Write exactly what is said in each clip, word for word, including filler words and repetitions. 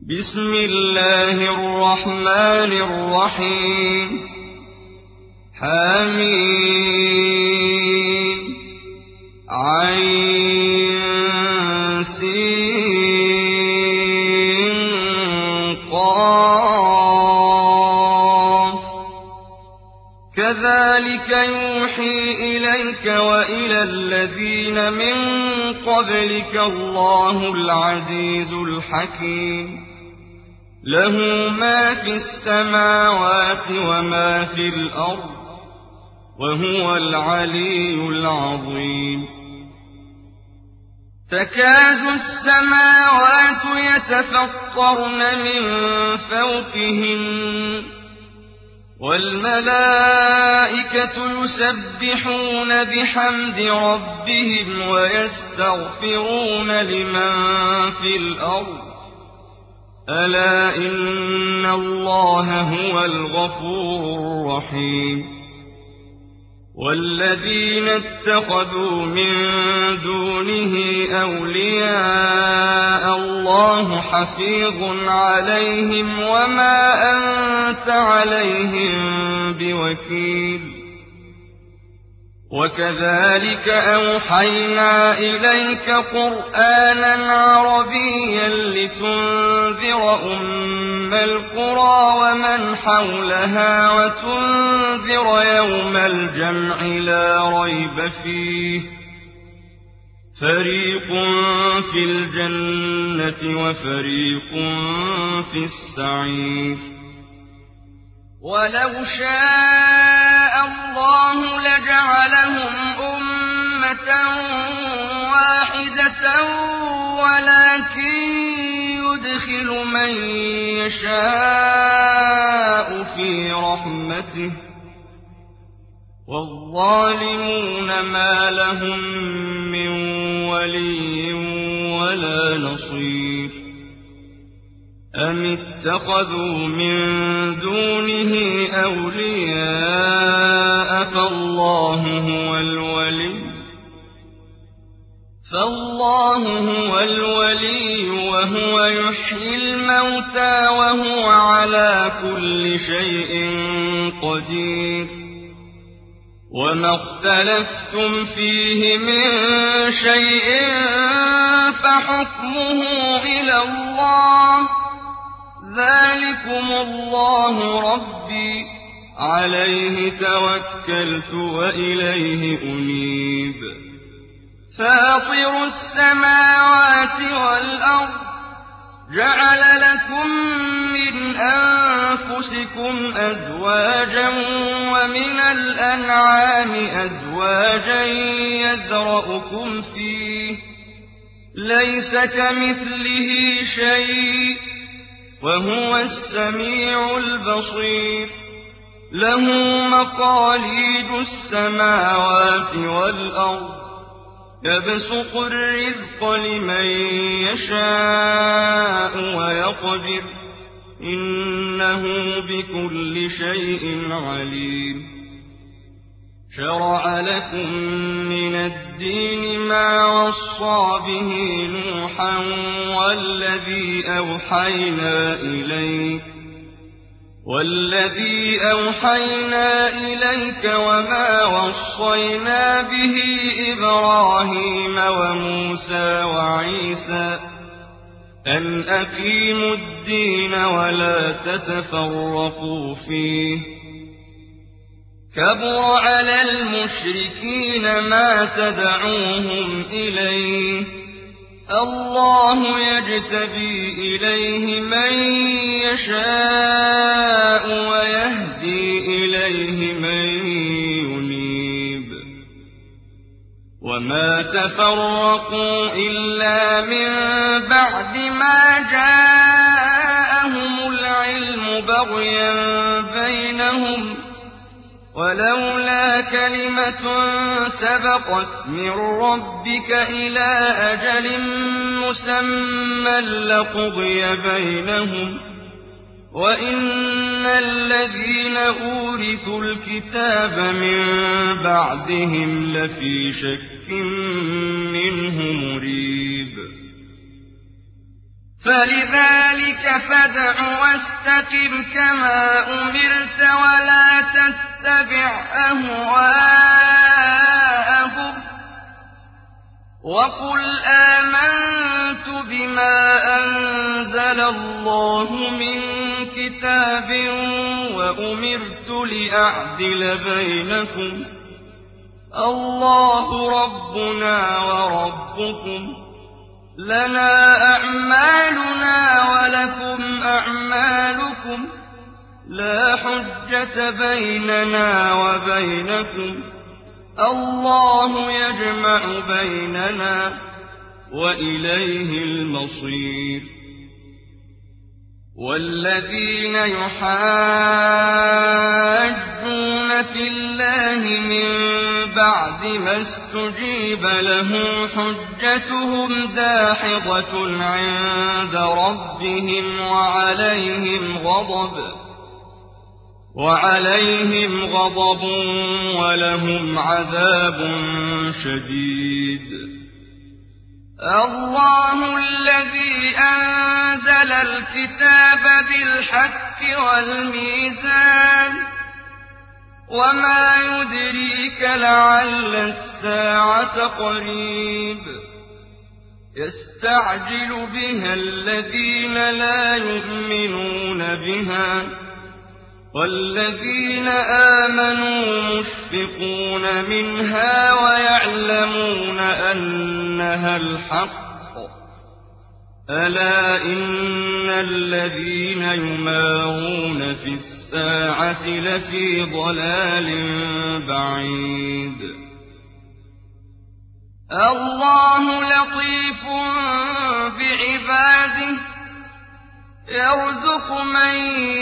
بسم الله الرحمن الرحيم حميم عين سين قاف كذلك يوحي إليك وإلى الذين من قبلك الله العزيز الحكيم له ما في السماوات وما في الأرض وهو العلي العظيم تكاد السماوات يتفطرن من فوقهن والملائكة يسبحون بحمد ربهم ويستغفرون لمن في الأرض ألا إن الله هو الغفور الرحيم والذين اتخذوا من دونه أولياء الله حفيظ عليهم وما أنت عليهم بوكيل وكذلك أوحينا إليك قرآنا عربيا لتنذر أم القرى ومن حولها وتنذر يوم الجمع لا ريب فيه فريق في الجنة وفريق في السعير ولو شاء الله لجعلهم أمة واحدة ولكن يدخل من يشاء في رحمته والظالمون ما لهم من ولي ولا نصير أم اتخذوا من دونه أولياء فالله هو الولي فالله هو الولي وهو يحيي الموتى وهو على كل شيء قدير وما اختلفتم فيه من شيء فحكمه إلى الله ذلكم الله ربي عليه توكلت وإليه أنيب فاطر السماوات والأرض جعل لكم من أنفسكم أزواجا ومن الأنعام أزواجا يذرأكم فيه ليس كمثله شيء وهو السميع البصير له مقاليد السماوات والأرض يبسط الرزق لمن يشاء ويقدر إنه بكل شيء عليم شرع لكم من الدين ما وصى به نوحا والذي أوحينا إليك والذي أوحينا إليك وما وصينا به إبراهيم وموسى وعيسى أن أقيموا الدين ولا تتفرقوا فيه كبر على المشركين ما تدعوهم إليه الله يجتبي إليه من يشاء ويهدي إليه من ينيب وما تفرقوا إلا من بعد ما جاءهم العلم بغيا بينهم ولولا كلمة سبقت من ربك إلى أجل مسمى لقضي بينهم وإن الذين أورثوا الكتاب من بعدهم لفي شك منه مريب فلذلك فادع واستقم كما أمرت ولا تتبع أهواءهم وقل آمنت بما أنزل الله من كتاب وأمرت لأعدل بينكم الله ربنا وربكم لنا أعمالنا ولكم أعمالكم لا حجة بيننا وبينكم الله يجمع بيننا وإليه المصير والذين يحاجون في الله من بعد ما استجيب له حجتهم داحضة عند ربهم وعليهم غضب وعليهم غضب ولهم عذاب شديد الله الذي أنزل الكتاب بالحق والميزان وما يدريك لعل الساعة قريب يستعجل بها الذين لا يؤمنون بها والذين آمنوا مشفقون منها ويعلمون أنها الحق ألا إن الذين يمارون في الساعة لفي ضلال بعيد الله لطيف بعباده يرزق من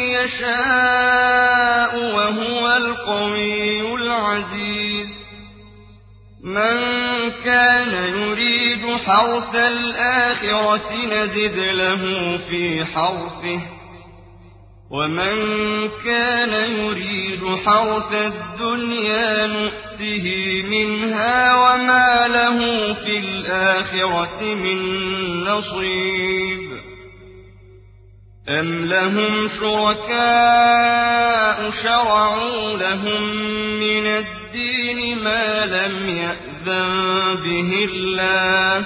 يشاء وهو القوي العزيز من كان يريد حرث الآخرة نزد له في حرثه ومن كان يريد حرث الدنيا نؤته منها وما له في الآخرة من نصيب أم لهم شركاء شرعوا لهم من الدين ما لم يأذن به الله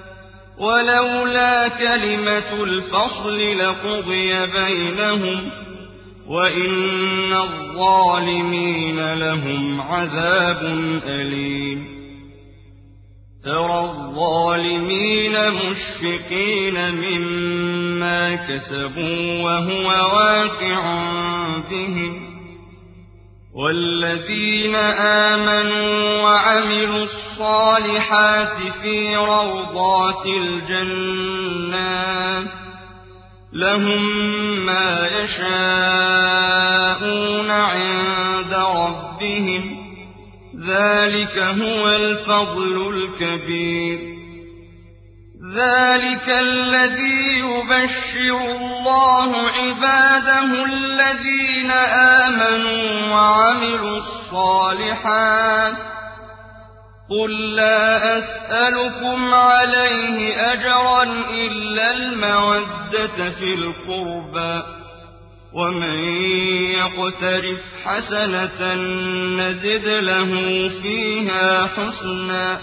ولولا كلمة الفصل لقضي بينهم وإن الظالمين لهم عذاب أليم ترى الظالمين مشفقين مما كسبوا وهو واقع بهم والذين آمنوا وعملوا الصالحات في روضات الجنات لهم ما يشاءون عند ربهم ذلك هو الفضل الكبير ذلك الذي يبشر الله عباده الذين آمنوا وعملوا الصالحات قل لا أسألكم عليه أجرا إلا المودة في القربى ومن يقترف حسنة نزد له فيها حسنا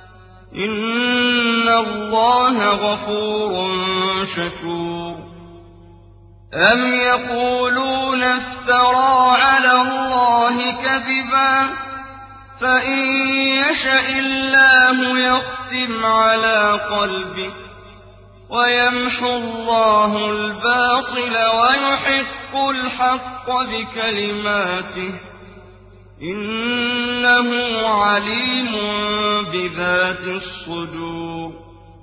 إن الله غفور شكور أم يقولون افترى على الله كذبا فإن يشأ الله يختم على قلبك ويمحو الله الباطل ويحق الحق بكلماته إنه عليم بذات الصدور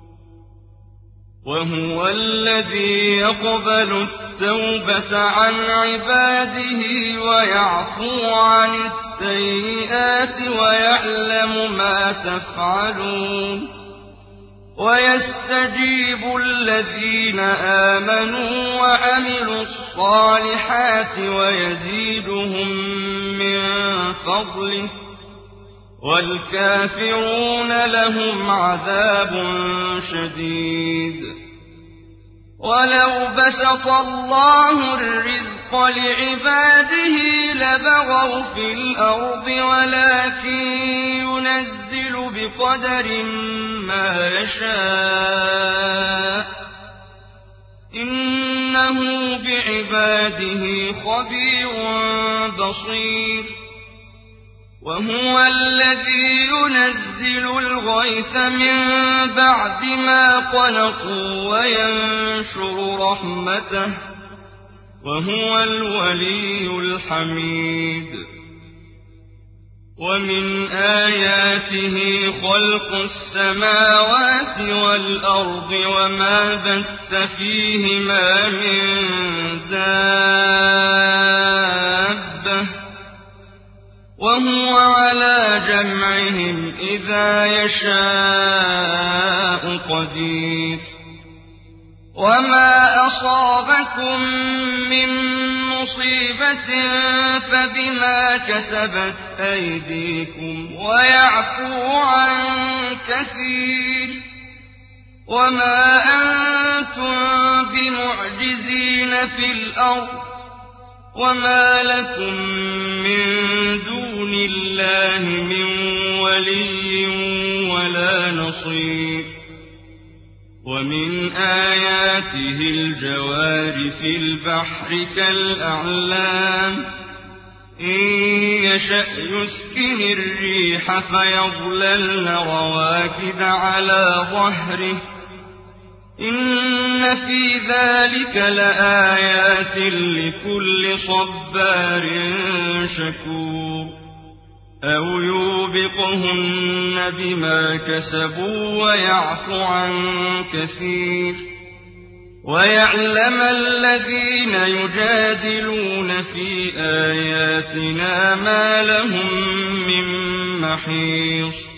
وهو الذي يقبل التوبة عن عباده ويعفو عن السيئات ويعلم ما تفعلون ويستجيب الذين آمنوا وعملوا الصالحات ويزيدهم من فضله والكافرون لهم عذاب شديد ولو بسط الله الرزق لعباده لبغوا في الأرض ولكن ينزل بقدر ما يشاء إنه بعباده خبير بصير وهو الذي ينزل الغيث من بعد ما قنطوا وينشر رحمته وهو الولي الحميد ومن آياته خلق السماوات والأرض وما بث فيهما من دابة وهو على جمعهم إذا يشاء قدير وما أصابكم من مصيبة فبما كسبت أيديكم ويعفو عن كثير وما أنتم بمعجزين في الأرض وما لكم من دون الله من ولي ولا نصير ومن آياته الجوار في البحر كالأعلام إن يشأ يسكن الريح فيظللن رواكد على ظهره إن في ذلك لآيات لكل صبار شكور أو يوبقهن بما كسبوا ويعفو عن كثير ويعلم الذين يجادلون في آياتنا ما لهم من محيص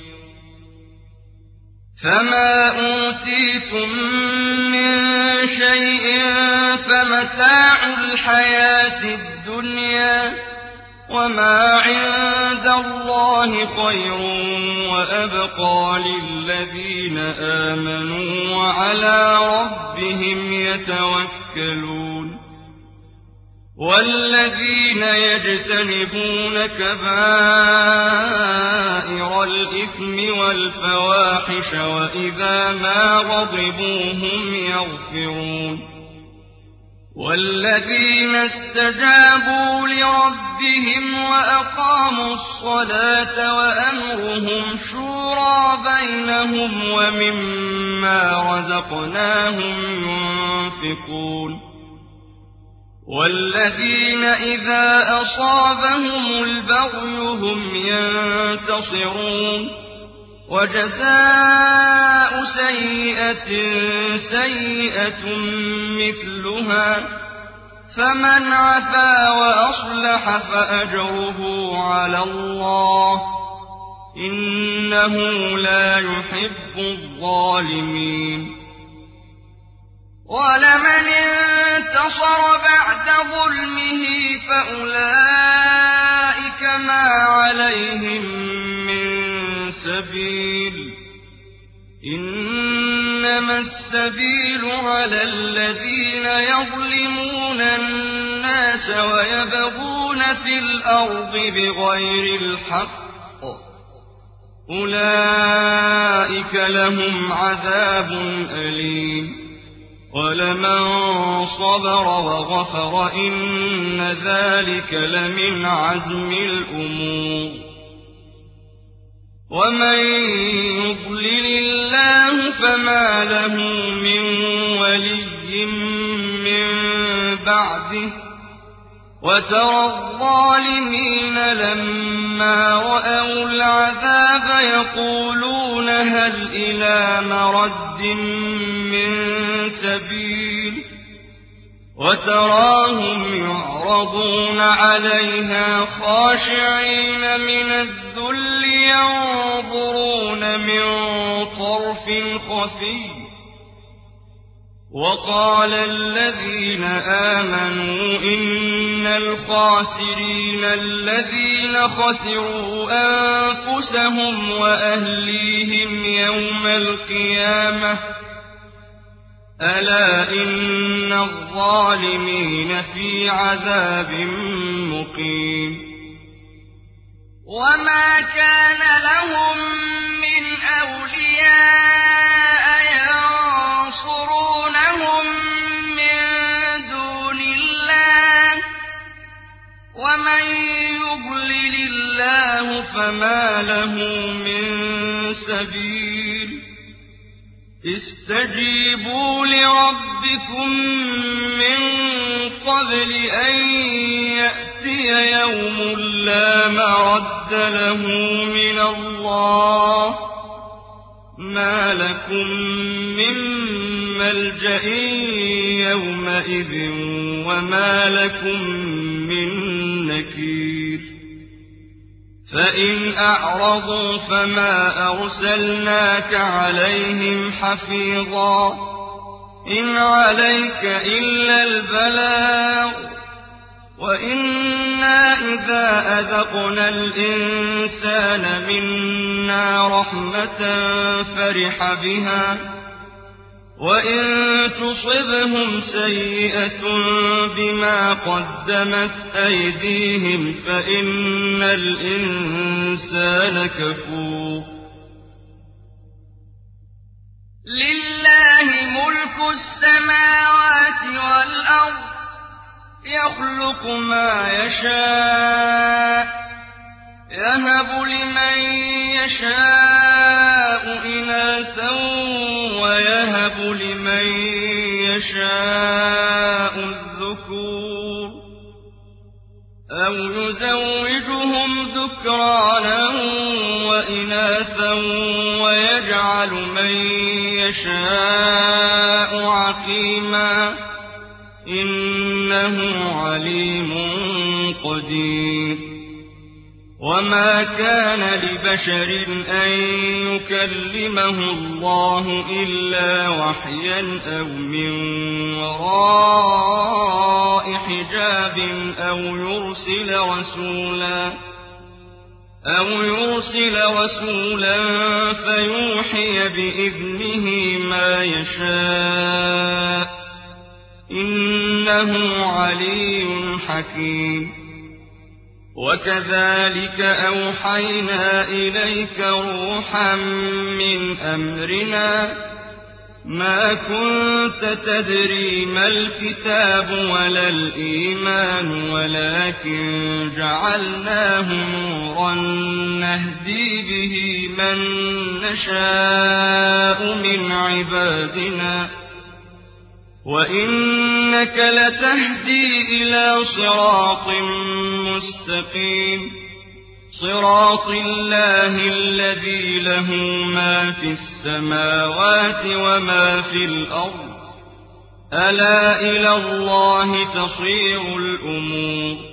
فما أوتيتم من شيء فمتاع الحياة الدنيا وما عند الله خير وأبقى للذين آمنوا وعلى ربهم يتوكلون والذين يجتنبون كبائر الإثم والفواحش وإذا ما غضبوا هم يغفرون والذين استجابوا لربهم وأقاموا الصلاة وأمرهم شورى بينهم ومما رزقناهم ينفقون والذين إذا أصابهم البغي هم ينتصرون وجزاء سيئة سيئة مثلها فمن عفا وأصلح فأجره على الله إنه لا يحب الظالمين ولمن انتصر بعد ظلمه فأولئك ما عليهم من سبيل إنما السبيل على الذين يظلمون الناس ويبغون في الأرض بغير الحق أولئك لهم عذاب أليم ولمن صبر وغفر إن ذلك لمن عزم الأمور ومن يضلل الله فما له من ولي من بعده وترى الظالمين لما رأوا العذاب يقولون هل إلى مرد من سبيل وتراهم يعرضون عليها خاشعين من الذل ينظرون من طرف خفي وقال الذين آمنوا إن الخاسرين الذين خسروا أنفسهم وأهليهم يوم القيامة ألا إن الظالمين في عذاب مقيم وما كان لهم من أولياء ينصرونهم من دون الله ومن يضلل الله فما له من سبيل استجيبوا لربكم من قبل أن يأتي يوم لا مرد له من الله ما لكم من ملجأ يومئذ وما لكم من نكير فإن أعرضوا فما أرسلناك عليهم حفيظا إن عليك إلا البلاغ وإنا إذا أذقنا الإنسان منا رحمة فرح بها وإن تصبهم سيئة بما قدمت أيديهم فإن الإنسان كفور لله ملك السماوات والأرض يخلق ما يشاء يهب لمن يشاء إناثا ويهب لمن يشاء الذكور أو يزوجهم ذكرانا وإناثا ويجعل من يشاء عقيما إنه عليم قدير وما كان لبشر أن يكلمه الله إلا وحيا أو من وراء حجاب أو يرسل رسولا أو يرسل رسولا فيوحي بإذنه ما يشاء إنه علي حكيم وكذلك أوحينا إليك روحا من أمرنا ما كنت تدري ما الكتاب ولا الإيمان ولكن جعلناه نورا نهدي به من نشاء من عبادنا وإنك لتهدي إلى صراط مستقيم صراط الله الذي له ما في السماوات وما في الأرض ألا إلى الله تصير الأمور